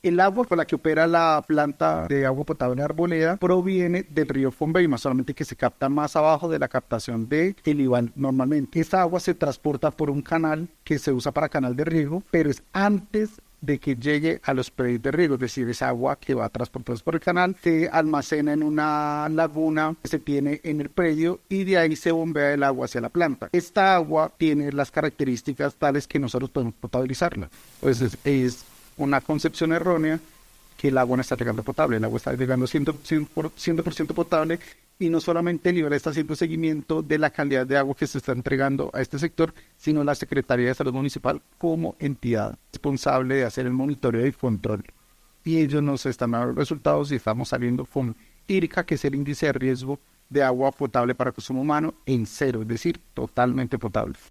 El agua con la que opera la planta de agua potable Arboleda proviene del río Fonbeima, solamente que se capta más abajo de la captación de el Iván normalmente. Esa agua se transporta por un canal que se usa para canal de riego, pero es antes de que llegue a los predios de riego, es decir, esa agua que va transportada por el canal se almacena en una laguna que se tiene en el predio y de ahí se bombea el agua hacia la planta. Esta agua tiene las características tales que nosotros podemos potabilizarla. Pues es una concepción errónea que el agua no está llegando potable, el agua está llegando 100% potable, y no solamente el IBER está haciendo seguimiento de la calidad de agua que se está entregando a este sector, sino la Secretaría de Salud Municipal como entidad responsable de hacer el monitoreo y control. Y ellos nos están dando resultados y estamos saliendo con IRCA, que es el índice de riesgo de agua potable para consumo humano, en cero, es decir, totalmente potable.